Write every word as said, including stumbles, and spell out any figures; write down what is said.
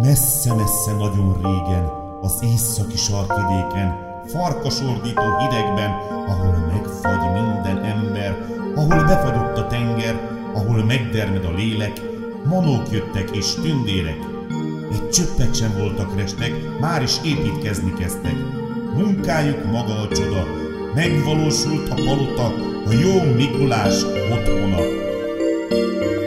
Messze-messze nagyon régen, az északi sarkvidéken, farkasordító hidegben, ahol megfagy minden ember, ahol befagyott a tenger, ahol megdermed a lélek, manók jöttek és tündérek. Egy csöppet sem voltak restek, már is építkezni kezdtek. Munkájuk maga a csoda, megvalósult a palota, a jó Mikulás otthona.